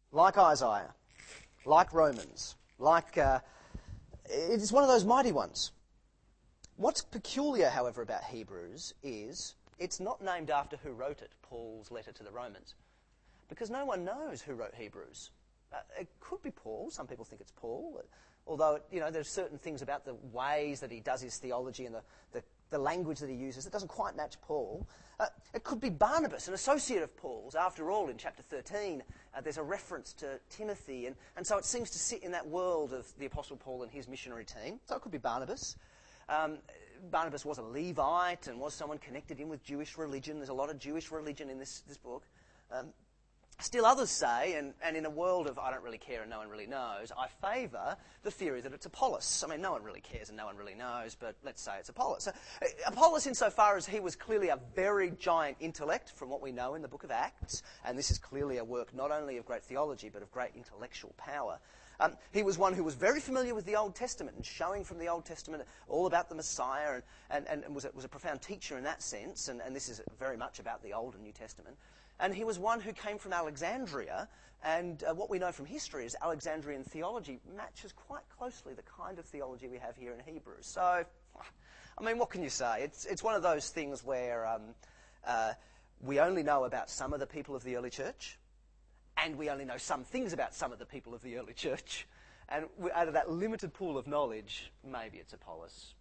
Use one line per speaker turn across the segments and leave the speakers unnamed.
like Isaiah, like Romans, it's one of those mighty ones. What's peculiar, however, about Hebrews is it's not named after who wrote it, Paul's letter to the Romans, because no one knows who wrote Hebrews. It could be Paul. Some people think it's Paul, although there's certain things about the ways that he does his theology and the language that he uses that doesn't quite match Paul. It could be Barnabas, an associate of Paul's. After all, in chapter 13, there's a reference to Timothy, and so it seems to sit in that world of the Apostle Paul and his missionary team. So it could be Barnabas. Barnabas was a Levite and was someone connected in with Jewish religion. There's a lot of Jewish religion in this book. Still others say, and in a world of I don't really care and no one really knows, I favour the theory that it's Apollos. I mean, no one really cares and no one really knows, but let's say it's Apollos. So, Apollos, insofar as he was clearly a very giant intellect from what we know in the book of Acts, and this is clearly a work not only of great theology but of great intellectual power. He was one who was very familiar with the Old Testament and showing from the Old Testament all about the Messiah and was a profound teacher in that sense, and this is very much about the Old and New Testament. And he was one who came from Alexandria, and what we know from history is Alexandrian theology matches quite closely the kind of theology we have here in Hebrews. So, I mean, what can you say? It's one of those things where we only know about some of the people of the early church, and we only know some things about some of the people of the early church. And out of that limited pool of knowledge, maybe it's Apollos.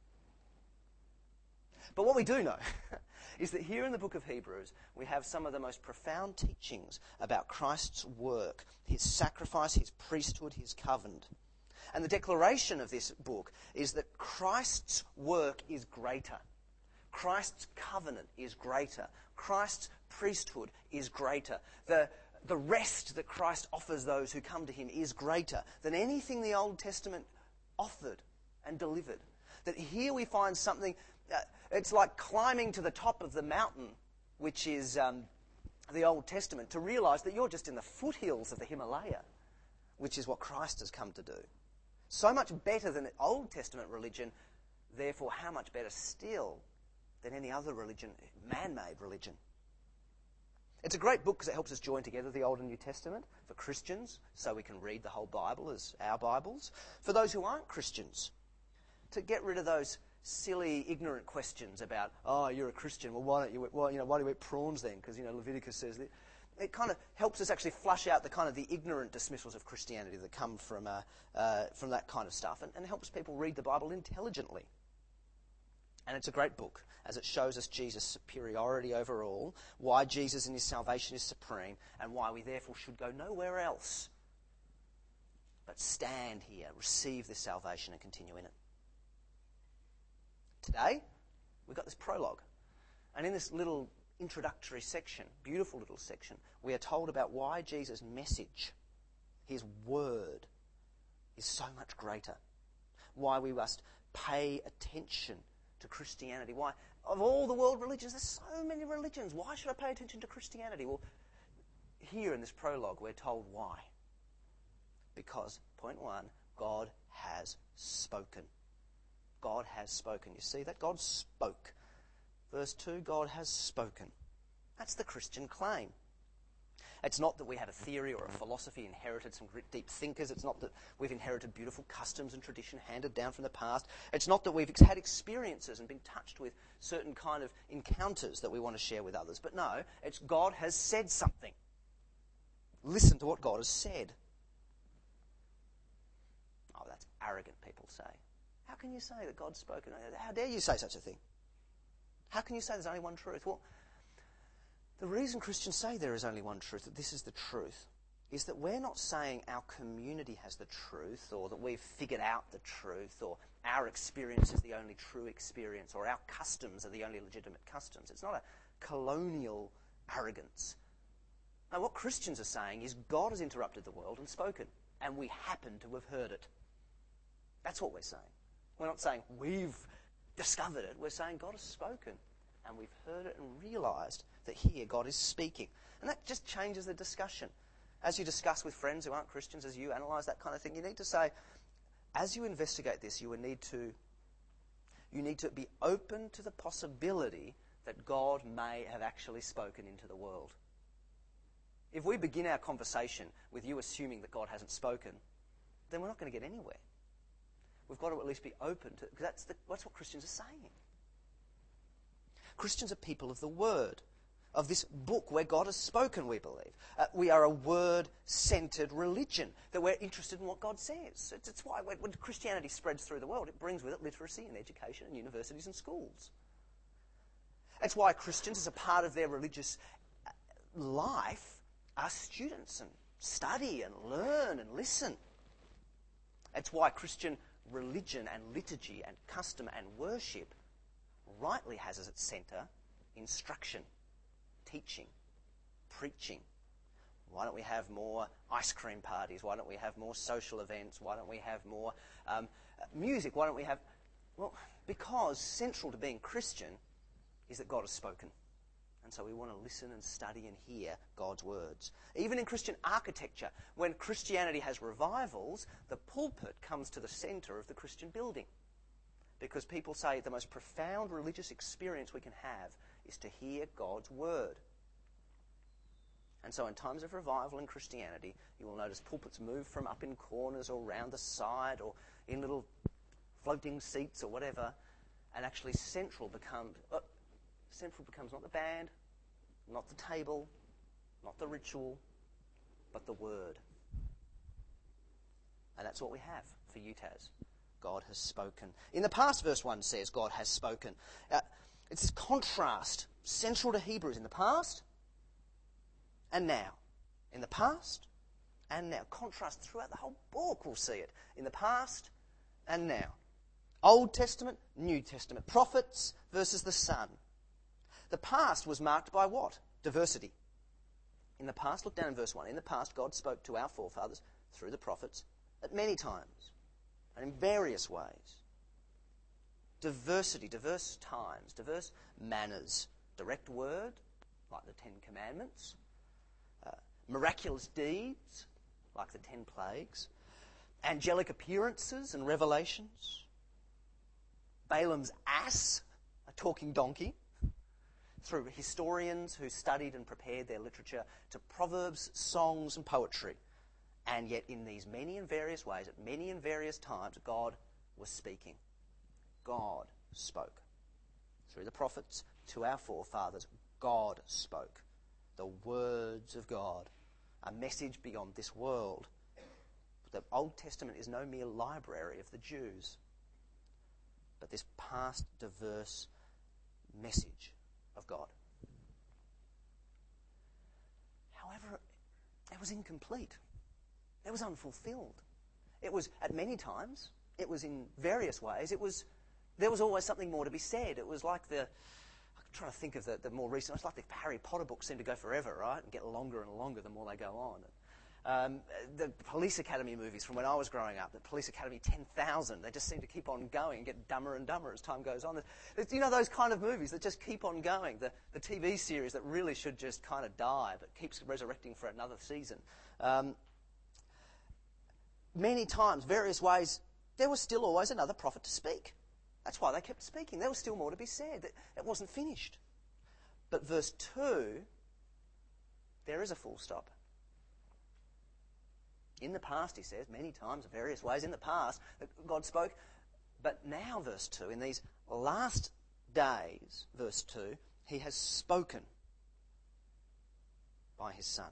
But what we do know is that here in the book of Hebrews, we have some of the most profound teachings about Christ's work, his sacrifice, his priesthood, his covenant. And the declaration of this book is that Christ's work is greater. Christ's covenant is greater. Christ's priesthood is greater. The rest that Christ offers those who come to him is greater than anything the Old Testament offered and delivered. That here we find something, it's like climbing to the top of the mountain, which is the Old Testament, to realise that you're just in the foothills of the Himalaya, which is what Christ has come to do. So much better than Old Testament religion, therefore how much better still than any other religion, man-made religion. It's a great book because it helps us join together the Old and New Testament for Christians, so we can read the whole Bible as our Bibles. For those who aren't Christians, to get rid of those silly, ignorant questions about, oh, you're a Christian, well, why do you eat prawns then? Because, Leviticus says that. It kind of helps us actually flush out the kind of the ignorant dismissals of Christianity that come from that kind of stuff, and helps people read the Bible intelligently. And it's a great book, as it shows us Jesus' superiority over all, why Jesus in his salvation is supreme, and why we therefore should go nowhere else but stand here, receive this salvation, and continue in it. Today, we've got this prologue. And in this little introductory section, beautiful little section, we are told about why Jesus' message, his word, is so much greater. Why we must pay attention to Christianity. Why, of all the world religions, there's so many religions. Why should I pay attention to Christianity? Well, here in this prologue, we're told why. Because, point one, God has spoken. God has spoken. You see that? God spoke. Verse 2, God has spoken. That's the Christian claim. It's not that we have a theory or a philosophy, inherited some deep thinkers. It's not that we've inherited beautiful customs and tradition handed down from the past. It's not that we've had experiences and been touched with certain kind of encounters that we want to share with others. But no, it's God has said something. Listen to what God has said. Oh, that's arrogant, people say. How can you say that God's spoken? How dare you say such a thing? How can you say there's only one truth? Well, the reason Christians say there is only one truth, that this is the truth, is that we're not saying our community has the truth, or that we've figured out the truth, or our experience is the only true experience, or our customs are the only legitimate customs. It's not a colonial arrogance. No, what Christians are saying is God has interrupted the world and spoken, and we happen to have heard it. That's what we're saying. We're not saying we've discovered it. We're saying God has spoken, and we've heard it and realised that here God is speaking. And that just changes the discussion. As you discuss with friends who aren't Christians, as you analyse that kind of thing, you need to say, as you investigate this, you need to be open to the possibility that God may have actually spoken into the world. If we begin our conversation with you assuming that God hasn't spoken, then we're not going to get anywhere. We've got to at least be open to, because that's what Christians are saying. Christians are people of the Word, of this book where God has spoken, we believe. We are a Word-centred religion, that we're interested in what God says. It's why when Christianity spreads through the world, it brings with it literacy and education and universities and schools. It's why Christians, as a part of their religious life, are students and study and learn and listen. It's why Christian religion and liturgy and custom and worship rightly has as its centre instruction, teaching, preaching. Why don't we have more ice cream parties? Why don't we have more social events? Why don't we have more music? Why don't we have... Well, because central to being Christian is that God has spoken. And so we want to listen and study and hear God's words. Even in Christian architecture, when Christianity has revivals, the pulpit comes to the centre of the Christian building. Because people say the most profound religious experience we can have is to hear God's word. And so in times of revival in Christianity, you will notice pulpits move from up in corners or round the side or in little floating seats or whatever, and actually central becomes not the band, not the table, not the ritual, but the word. And that's what we have for UTAS. God has spoken. In the past, verse 1 says God has spoken. It's this contrast central to Hebrews in the past and now. In the past and now. Contrast throughout the whole book, we'll see it. In the past and now. Old Testament, New Testament. Prophets versus the Son. The past was marked by what? Diversity. In the past, look down in verse 1. In the past, God spoke to our forefathers through the prophets at many times and in various ways. Diversity, diverse times, diverse manners. Direct word, like the Ten Commandments. Miraculous deeds, like the 10 plagues. Angelic appearances and revelations. Balaam's ass, a talking donkey. Through historians who studied and prepared their literature to proverbs, songs and poetry. And yet in these many and various ways, at many and various times, God was speaking. God spoke. Through the prophets to our forefathers, God spoke. The words of God. A message beyond this world. The Old Testament is no mere library of the Jews, but this past diverse message of God. However, it was incomplete. It was unfulfilled. It was, at many times, it was in various ways, there was always something more to be said. It was like I'm trying to think of the more recent, it's like the Harry Potter books seem to go forever, right? And get longer and longer the more they go on. The Police Academy movies from when I was growing up, the Police Academy 10,000, they just seem to keep on going and get dumber and dumber as time goes on. You know, those kind of movies that just keep on going. The TV series that really should just kind of die but keeps resurrecting for another season. Many times, various ways, there was still always another prophet to speak. That's why they kept speaking. There was still more to be said. It wasn't finished. But verse 2, there is a full stop. In the past, he says, many times, various ways in the past, that God spoke. But now, verse 2, in these last days, verse 2, he has spoken by his Son.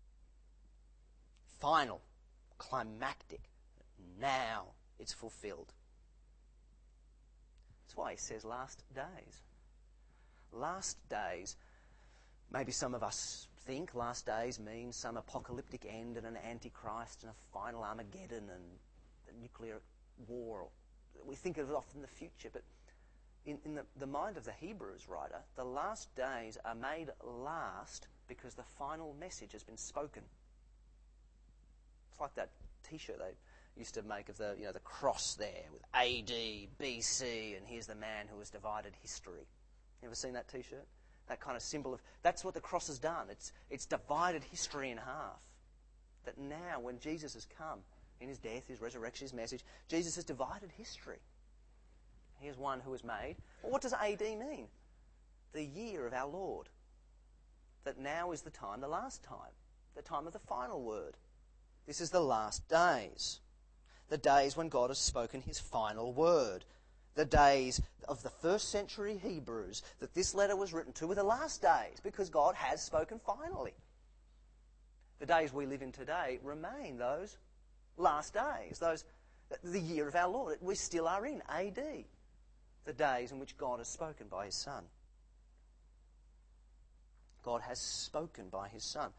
Final, climactic. Now it's fulfilled. That's why he says last days. Last days, maybe some of us think last days means some apocalyptic end and an antichrist and a final Armageddon and a nuclear war. We think of it often in the future, but in the mind of the Hebrews writer, the last days are made last because the final message has been spoken. It's like that T-shirt they used to make of the cross there with AD, BC, and here's the man who has divided history. You ever seen that T-shirt? That kind of symbol of, that's what the cross has done. It's divided history in half. That now, when Jesus has come, in his death, his resurrection, his message, Jesus has divided history. Here's one who has made. Well, what does AD mean? The year of our Lord. That now is the time, the last time. the time of the final word. This is the last days. The days when God has spoken his final word. The days of the first century Hebrews that this letter was written to were the last days, because God has spoken finally. The days we live in today remain those last days, the year of our Lord. We still are in AD, the days in which God has spoken by his Son. God has spoken by his Son.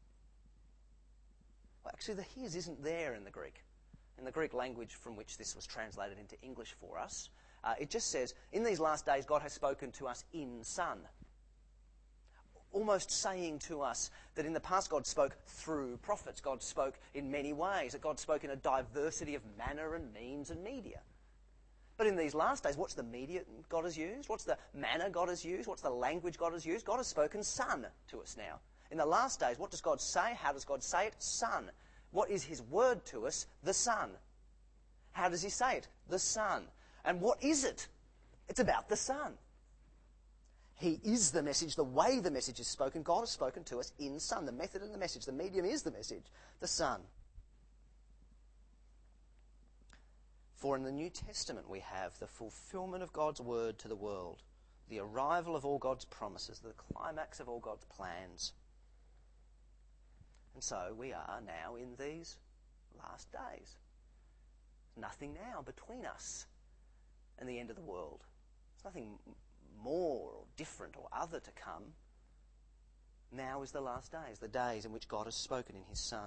Well, actually, the his isn't there in the Greek. In the Greek language from which this was translated into English for us, it just says, in these last days God has spoken to us in Son. Almost saying to us that in the past God spoke through prophets. God spoke in many ways. That God spoke in a diversity of manner and means and media. But in these last days, what's the media God has used? What's the manner God has used? What's the language God has used? God has spoken Son to us now. In the last days, what does God say? How does God say it? Son. What is his word to us? The Son. How does he say it? The Son. And what is it? It's about the Son. He is the message, the way the message is spoken. God has spoken to us in Son. The method and the message, the medium is the message, the Son. For in the New Testament we have the fulfillment of God's word to the world, the arrival of all God's promises, the climax of all God's plans. And so we are now in these last days. Nothing now between us and the end of the world. There's nothing more or different or other to come. Now is the last days, the days in which God has spoken in his Son.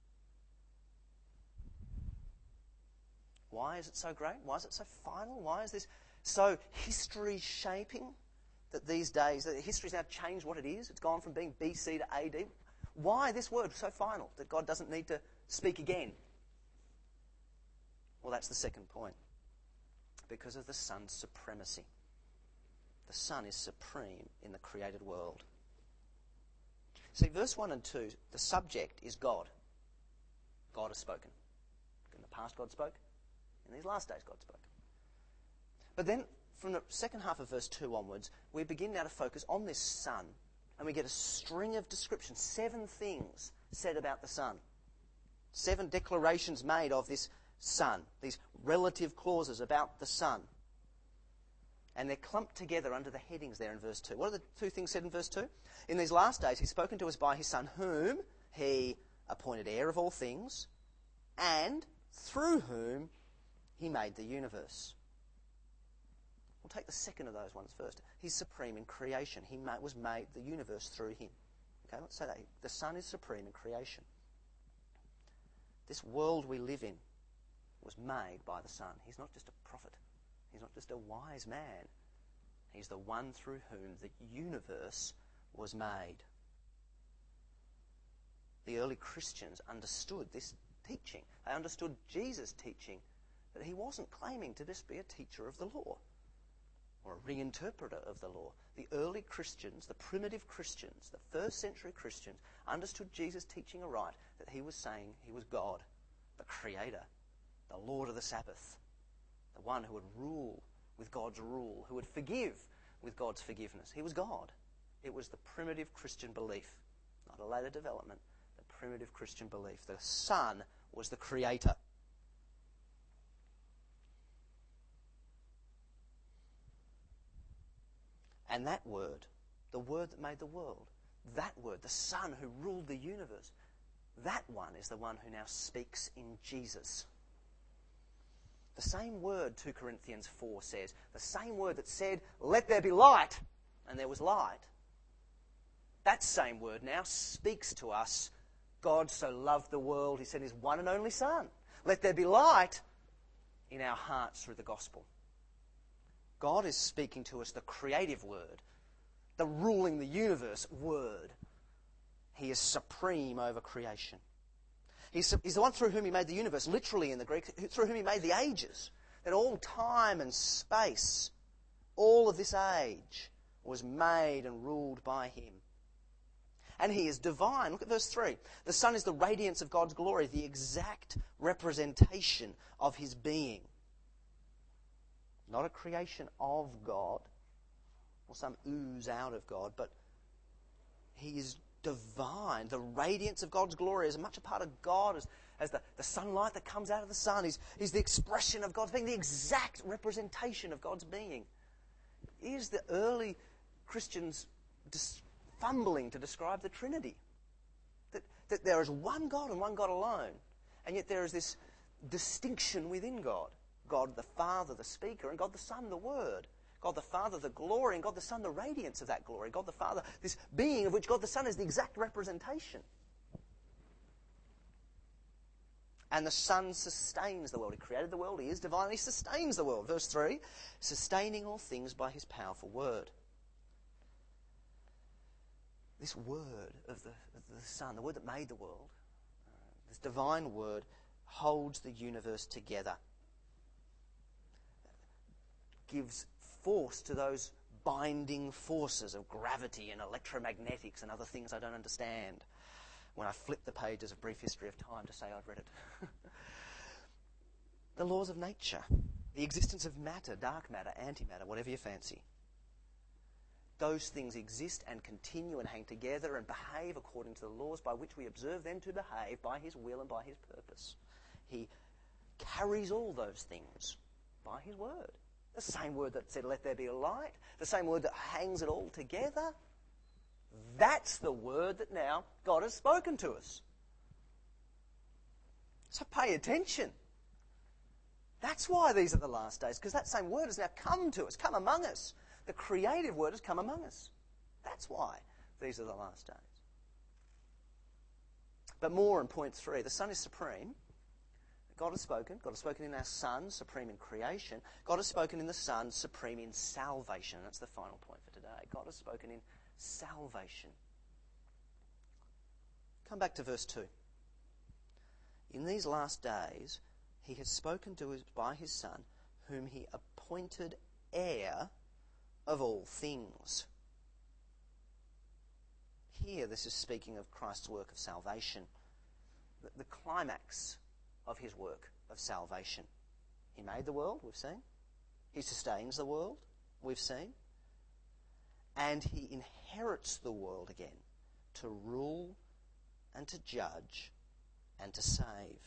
Why is it so great? Why is it so final? Why is this so history-shaping that these days, that history's now changed what it is? It's gone from being BC to AD. Why this word so final that God doesn't need to speak again? Well, that's the second point. Because of the Son's supremacy. The Son is supreme in the created world. See, verse 1 and 2, the subject is God. God has spoken. In the past, God spoke. In these last days, God spoke. But then, from the second half of verse 2 onwards, we begin now to focus on this Son. And we get a string of descriptions, 7 things said about the Son. 7 declarations made of this Son. These relative clauses about the Son. And they're clumped together under the headings there in verse 2. What are the 2 things said in verse 2? In these last days, he's spoken to us by his Son, whom he appointed heir of all things, and through whom he made the universe. We'll take the second of those ones first. He's supreme in creation. He was made the universe through him. Okay, let's say that. The Son is supreme in creation. This world we live in was made by the Son. He's not just a prophet. He's not just a wise man. He's the one through whom the universe was made. The early Christians understood this teaching. They understood Jesus' teaching that he wasn't claiming to just be a teacher of the law or a reinterpreter of the law. The early Christians, the primitive Christians, the first century Christians understood Jesus' teaching aright, that he was saying he was God, the Creator, the Lord of the Sabbath, the one who would rule with God's rule, who would forgive with God's forgiveness. He was God. It was the primitive Christian belief, not a later development, the primitive Christian belief. The Son was the Creator. And that word, the word that made the world, that word, the Son who ruled the universe, that one is the one who now speaks in Jesus. The same word 2 Corinthians 4 says, the same word that said, let there be light, and there was light. That same word now speaks to us, God so loved the world, he sent his one and only Son. Let there be light in our hearts through the gospel. God is speaking to us the creative word, the ruling the universe word. He is supreme over creation. He's the one through whom he made the universe, literally in the Greek, through whom he made the ages. That all time and space, all of this age, was made and ruled by him. And he is divine. Look at verse 3. The Son is the radiance of God's glory, the exact representation of his being. Not a creation of God, or some ooze out of God, but he is divine. The radiance of God's glory is as much a part of God as the sunlight that comes out of the sun. He's the expression of God's being, the exact representation of God's being. Is the early Christians fumbling to describe the Trinity? That there is one God and one God alone, and yet there is this distinction within God. God the Father, the speaker, and God the Son, the Word. God the Father, the glory, and God the Son, the radiance of that glory. God the Father, this being of which God the Son is the exact representation. And the Son sustains the world. He created the world. He is divine. He sustains the world. Verse 3, sustaining all things by his powerful word. This word of the Son, the word that made the world, this divine word, holds the universe together. Gives force to those binding forces of gravity and electromagnetics and other things I don't understand when I flip the pages of Brief History of Time to say I've read it. The laws of nature, the existence of matter, dark matter, antimatter, whatever you fancy. Those things exist and continue and hang together and behave according to the laws by which we observe them to behave by his will and by his purpose. He carries all those things by his word. The same word that said, let there be a light. The same word that hangs it all together. That's the word that now God has spoken to us. So pay attention. That's why these are the last days, because that same word has now come to us, come among us. The creative word has come among us. That's why these are the last days. But more in point 3, the Son is supreme. God has spoken. God has spoken in our Son, supreme in creation. God has spoken in the Son, supreme in salvation. That's the final point for today. God has spoken in salvation. Come back to verse 2. In these last days, he has spoken to us by his Son, whom he appointed heir of all things. Here, this is speaking of Christ's work of salvation. The climax of his work of salvation. He made the world, we've seen. He sustains the world, we've seen. And he inherits the world again to rule and to judge and to save.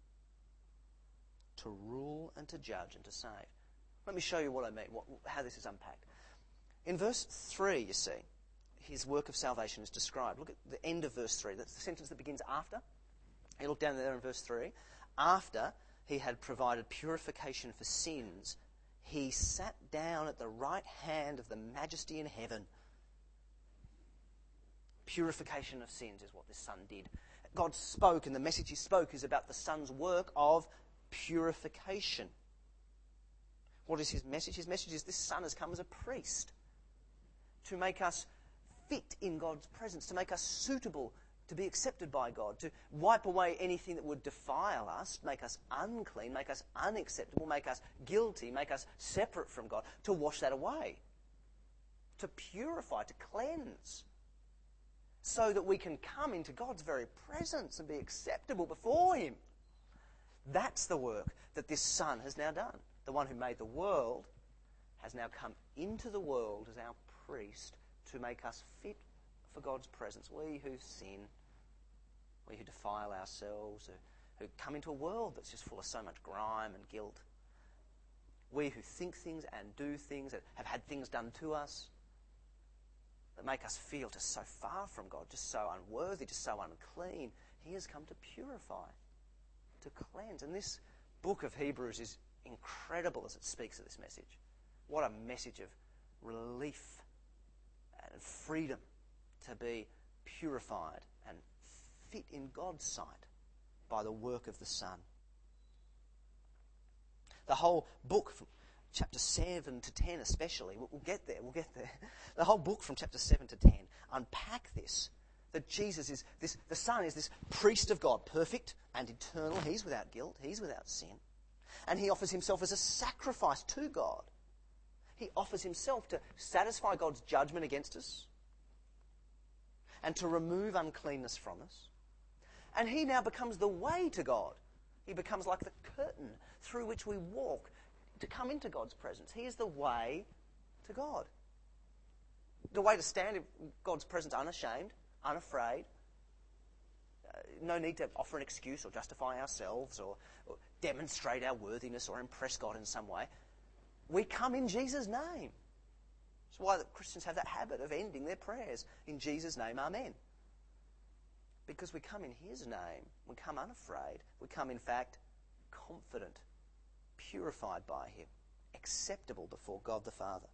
To rule and to judge and to save. Let me show you what I mean, how this is unpacked. In verse 3, you see, his work of salvation is described. Look at the end of verse 3. That's the sentence that begins after. You look down there in verse 3. After he had provided purification for sins, he sat down at the right hand of the majesty in heaven. Purification of sins is what this Son did. God spoke, and the message he spoke is about the Son's work of purification. What is his message? His message is this Son has come as a priest to make us fit in God's presence, to make us suitable to be accepted by God, to wipe away anything that would defile us, make us unclean, make us unacceptable, make us guilty, make us separate from God, to wash that away, to purify, to cleanse, so that we can come into God's very presence and be acceptable before him. That's the work that this Son has now done. The one who made the world has now come into the world as our priest to make us fit for God's presence. We who sin, we who defile ourselves, who come into a world that's just full of so much grime and guilt. We who think things and do things, that have had things done to us, that make us feel just so far from God, just so unworthy, just so unclean. He has come to purify, to cleanse. And this book of Hebrews is incredible as it speaks of this message. What a message of relief and freedom to be purified and fit in God's sight by the work of the Son. The whole book, from chapter 7 to 10 especially, we'll get there. The whole book from chapter 7 to 10 unpack this, that Jesus is this, the Son is this priest of God, perfect and eternal. He's without guilt, he's without sin. And he offers himself as a sacrifice to God. He offers himself to satisfy God's judgment against us and to remove uncleanness from us. And he now becomes the way to God. He becomes like the curtain through which we walk to come into God's presence. He is the way to God. The way to stand in God's presence unashamed, unafraid. No need to offer an excuse or justify ourselves or demonstrate our worthiness or impress God in some way. We come in Jesus' name. That's why the Christians have that habit of ending their prayers in Jesus' name, amen. Because we come in His name. We come unafraid. We come, in fact, confident, purified by Him, acceptable before God the Father.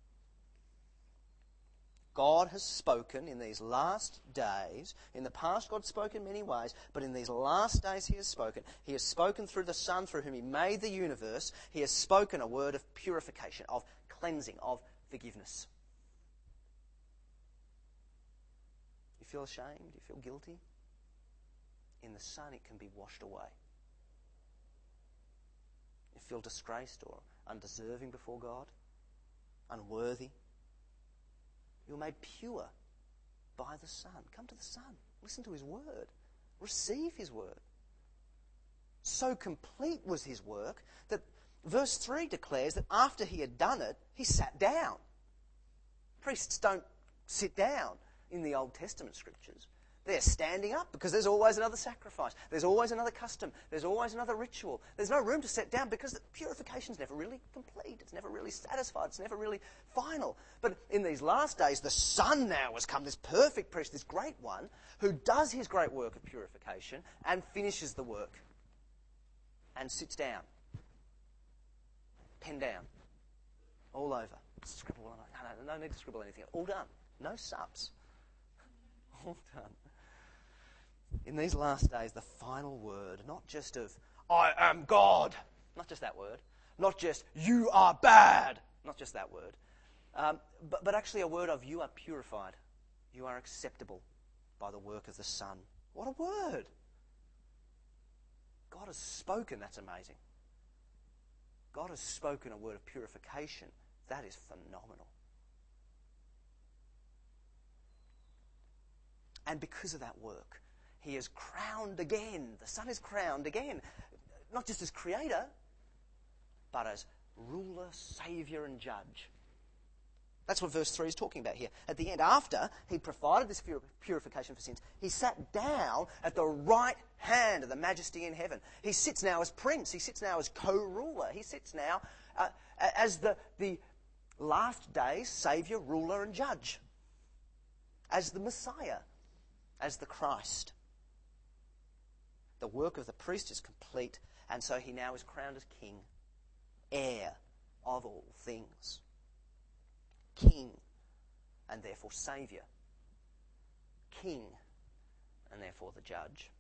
God has spoken in these last days. In the past, God spoke in many ways, but in these last days He has spoken. He has spoken through the Son, through whom He made the universe. He has spoken a word of purification, of cleansing, of forgiveness. You feel ashamed? You feel guilty? In the Son, it can be washed away. You feel disgraced or undeserving before God? Unworthy? You're made pure by the Son. Come to the Son. Listen to His word. Receive His word. So complete was His work that verse 3 declares that after He had done it, He sat down. Priests don't sit down in the Old Testament scriptures. They're standing up because there's always another sacrifice. There's always another custom. There's always another ritual. There's no room to sit down because the purification's never really complete. It's never really satisfied. It's never really final. But in these last days, the Son now has come, this perfect priest, this great one, who does His great work of purification and finishes the work and sits down. Pen down. All over. Scribble. No need to scribble anything. All done. No subs. All done. In these last days, the final word, not just of, I am God, not just that word, not just, you are bad, not just that word, but actually a word of, you are purified, you are acceptable by the work of the Son. What a word! God has spoken, that's amazing. God has spoken a word of purification. That is phenomenal. And because of that work, He is crowned again. The Son is crowned again. Not just as Creator, but as ruler, Saviour and Judge. That's what verse 3 is talking about here. At the end, after He provided this purification for sins, He sat down at the right hand of the Majesty in heaven. He sits now as Prince. He sits now as co-ruler. He sits now as the last days Saviour, ruler and Judge. As the Messiah. As the Christ. The work of the priest is complete, and so He now is crowned as King, heir of all things. King, and therefore Saviour. King, and therefore the Judge.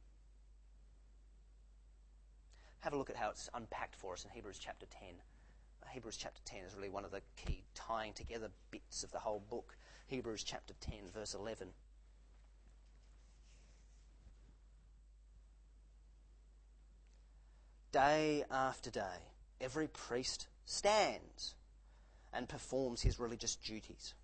Have a look at how it's unpacked for us in Hebrews chapter 10. Hebrews chapter 10 is really one of the key tying together bits of the whole book. Hebrews chapter 10, verse 11. Day after day, every priest stands and performs his religious duties.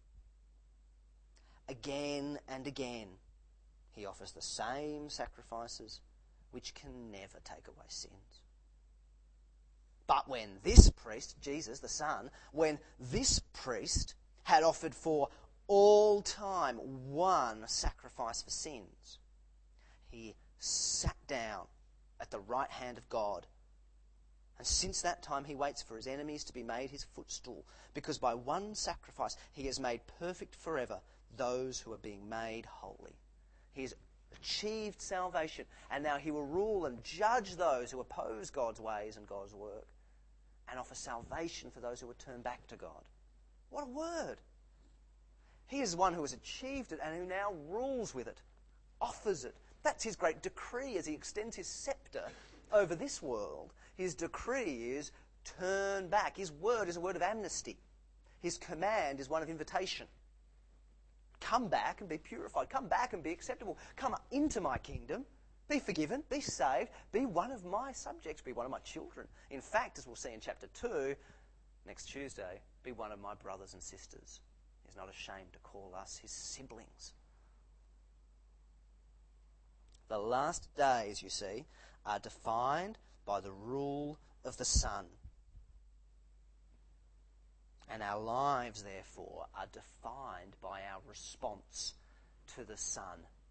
Again and again, he offers the same sacrifices which can never take away sins. But when this priest, Jesus the Son, when this priest had offered for all time one sacrifice for sins, He sat down at the right hand of God. And since that time He waits for His enemies to be made His footstool, because by one sacrifice He has made perfect forever those who are being made holy. He has achieved salvation, and now He will rule and judge those who oppose God's ways and God's work, and offer salvation for those who would turn back to God. What a word! He is one who has achieved it and who now rules with it, offers it. That's His great decree as He extends His scepter over this world. His decree is turn back. His word is a word of amnesty. His command is one of invitation. Come back and be purified. Come back and be acceptable. Come into my kingdom. Be forgiven. Be saved. Be one of my subjects. Be one of my children. In fact, as we'll see in chapter 2, next Tuesday, be one of my brothers and sisters. He's not ashamed to call us His siblings. The last days, you see, are defined by the rule of the Son. And our lives, therefore, are defined by our response to the Son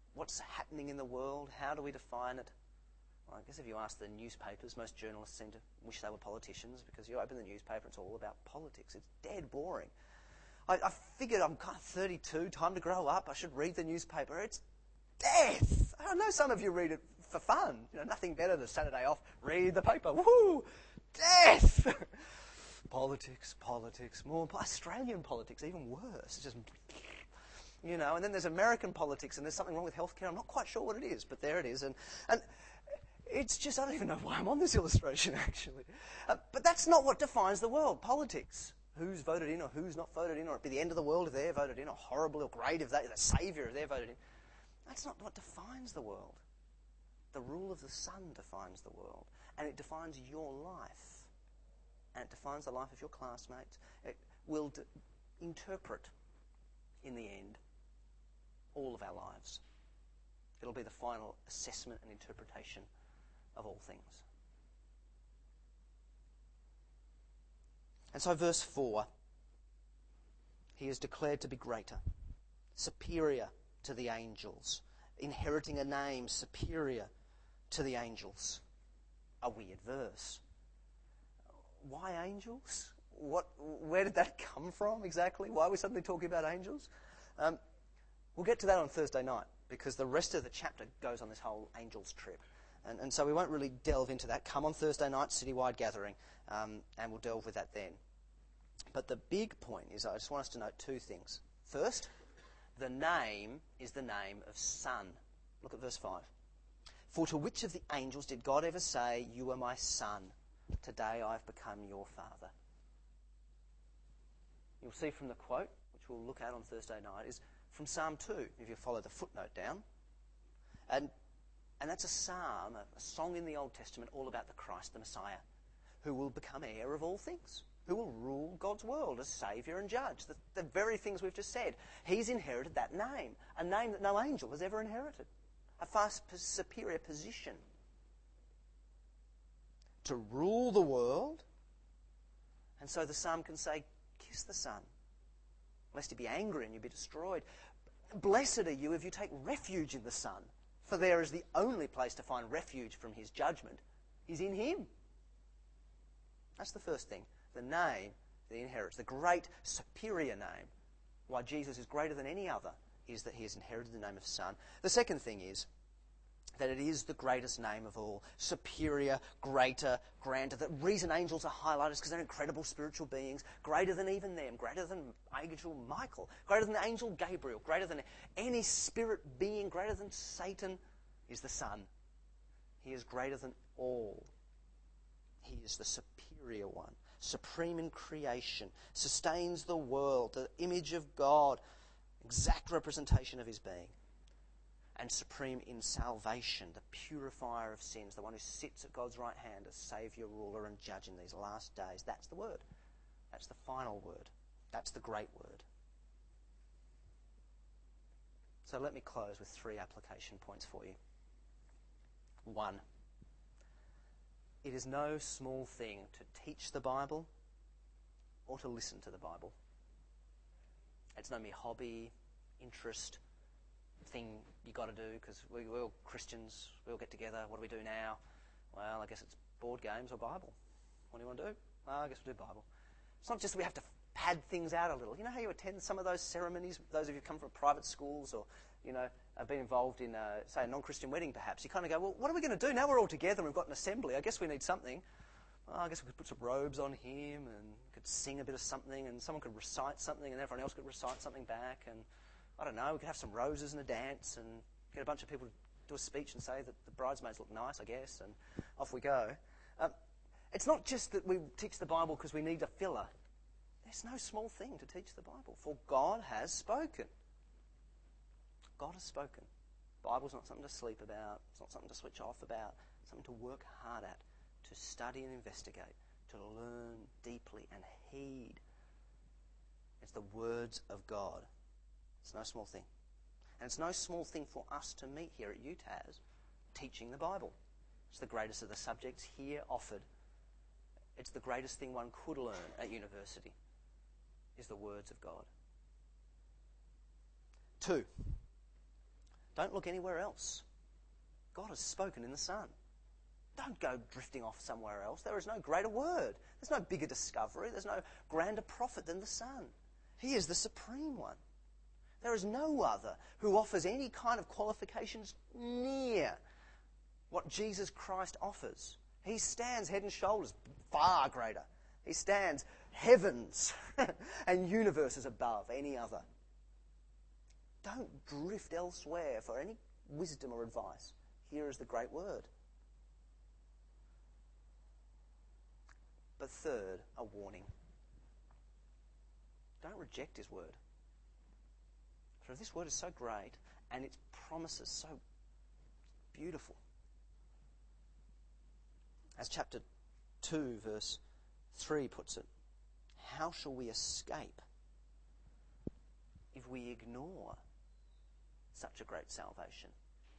What's happening in the world? How do we define it? Well, I guess if you ask the newspapers, most journalists seem to wish they were politicians, because you open the newspaper, it's all about politics. It's dead boring. I figured I'm kind of 32, time to grow up. I should read the newspaper. It's death. I know some of you read it for fun. Nothing better than Saturday off, read the paper. Woo! Death! Politics, more Australian politics, even worse. It's just, and then there's American politics, and there's something wrong with healthcare. I'm not quite sure what it is, but there it is. And it's just, I don't even know why I'm on this illustration, actually. But that's not what defines the world, politics. Who's voted in or who's not voted in, or it'd be the end of the world if they're voted in, or horrible or great if they're the saviour if they're voted in. That's not what defines the world. The rule of the Son defines the world, and it defines your life, and it defines the life of your classmates. It will interpret, in the end, all of our lives. It'll be the final assessment and interpretation of all things. And so verse 4, he is declared to be greater, superior to the angels, inheriting a name superior to the angels. A weird verse. Why angels? Where did that come from exactly? Why are we suddenly talking about angels? We'll get to that on Thursday night, because the rest of the chapter goes on this whole angels trip. And so we won't really delve into that. Come on Thursday night, citywide gathering, and we'll delve with that then. But the big point is, I just want us to note two things. First, the name is the name of Son. Look at verse 5. For to which of the angels did God ever say, "You are my Son, today I have become your Father"? You'll see from the quote, which we'll look at on Thursday night, is from Psalm 2, if you follow the footnote down. And that's a psalm, a song in the Old Testament all about the Christ, the Messiah, who will become heir of all things, who will rule God's world as Saviour and Judge. The very things we've just said. He's inherited that name, a name that no angel has ever inherited, a far superior position to rule the world. And so the psalm can say, kiss the Son, lest he be angry and you be destroyed. Blessed are you if you take refuge in the Son, for there is the only place to find refuge from his judgment is in him. That's the first thing. The name that he inherits, the great superior name, why Jesus is greater than any other, is that he has inherited the name of Son. The second thing is that it is the greatest name of all. Superior, greater, grander. The reason angels are highlighted is because they're incredible spiritual beings, greater than even them, greater than Angel Michael, greater than the angel Gabriel, greater than any spirit being, greater than Satan, is the Son. He is greater than all. He is the superior one, supreme in creation, sustains the world, the image of God, exact representation of his being, and supreme in salvation, the purifier of sins, the one who sits at God's right hand as Saviour, ruler and judge in these last days. That's the word. That's the final word. That's the great word. So let me close with 3 application points for you. 1. It is no small thing to teach the Bible or to listen to the Bible. It's no mere hobby, interest, thing you got to do, because we're all Christians, we all get together. What do we do now? Well, I guess it's board games or Bible. What do you want to do? Well, I guess we'll do Bible. It's not just that we have to pad things out a little. You know how you attend some of those ceremonies, those of you who come from private schools or, have been involved in, say, a non-Christian wedding perhaps. You kind of go, well, what are we going to do? Now we're all together and we've got an assembly. I guess we need something. Well, I guess we could put some robes on him and could sing a bit of something, and someone could recite something and everyone else could recite something back, and I don't know, we could have some roses and a dance and get a bunch of people to do a speech and say that the bridesmaids look nice, I guess, and off we go. It's not just that we teach the Bible because we need a filler. There's no small thing to teach the Bible, for God has spoken. God has spoken. The Bible's not something to sleep about. It's not something to switch off about. It's something to work hard at, to study and investigate, to learn deeply and heed. It's the words of God. It's no small thing. And it's no small thing for us to meet here at UTAS teaching the Bible. It's the greatest of the subjects here offered. It's the greatest thing one could learn at university, is the words of God. 2, Don't look anywhere else. God has spoken in the Son. Don't go drifting off somewhere else. There is no greater word. There's no bigger discovery. There's no grander prophet than the Son. He is the supreme one. There is no other who offers any kind of qualifications near what Jesus Christ offers. He stands head and shoulders far greater. He stands heavens and universes above any other. Don't drift elsewhere for any wisdom or advice. Here is the great word. But third, a warning. Don't reject his word. For this word is so great and its promises so beautiful. As chapter 2, verse 3 puts it, how shall we escape if we ignore such a great salvation?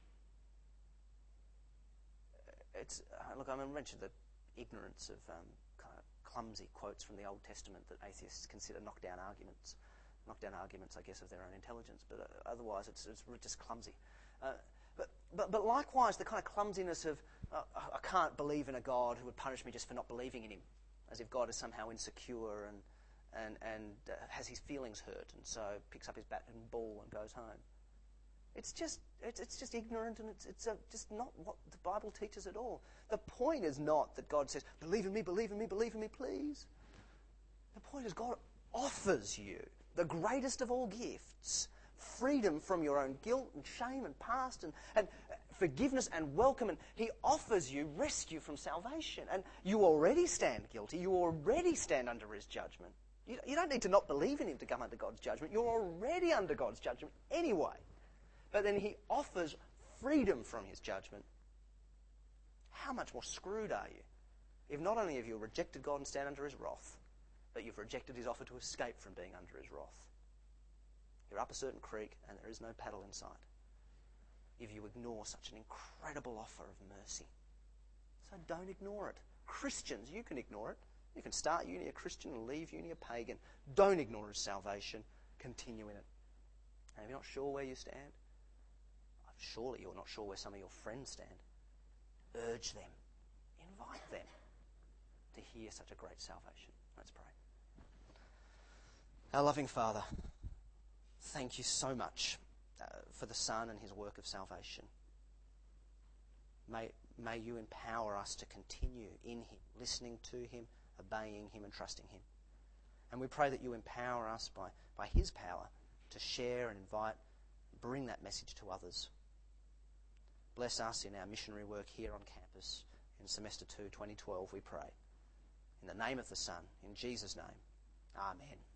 I mentioned the ignorance of kind of clumsy quotes from the Old Testament that atheists consider knockdown arguments, I guess, of their own intelligence, but otherwise it's just clumsy. But likewise, the kind of clumsiness of I can't believe in a God who would punish me just for not believing in him, as if God is somehow insecure and has his feelings hurt, and so picks up his bat and ball and goes home. It's just ignorant, and it's just not what the Bible teaches at all. The point is not that God says, believe in me, please. The point is God offers you the greatest of all gifts, freedom from your own guilt and shame and past and forgiveness and welcome. And he offers you rescue from salvation. And you already stand guilty. You already stand under his judgment. You don't need to not believe in him to come under God's judgment. You're already under God's judgment anyway. But then he offers freedom from his judgment. How much more screwed are you if not only have you rejected God and stand under his wrath, but you've rejected his offer to escape from being under his wrath? You're up a certain creek and there is no paddle in sight if you ignore such an incredible offer of mercy. So don't ignore it. Christians, you can ignore it. You can start uni a Christian and leave uni a pagan. Don't ignore his salvation. Continue in it. And if you're not sure where you stand, surely you're not sure where some of your friends stand. Urge them. Invite them to hear such a great salvation. Let's pray. Our loving Father, thank you so much for the Son and his work of salvation. May you empower us to continue in him, listening to him, obeying him and trusting him. And we pray that you empower us by his power to share and invite, bring that message to others. Bless us in our missionary work here on campus in semester 2, 2012, we pray. In the name of the Son, in Jesus' name, amen.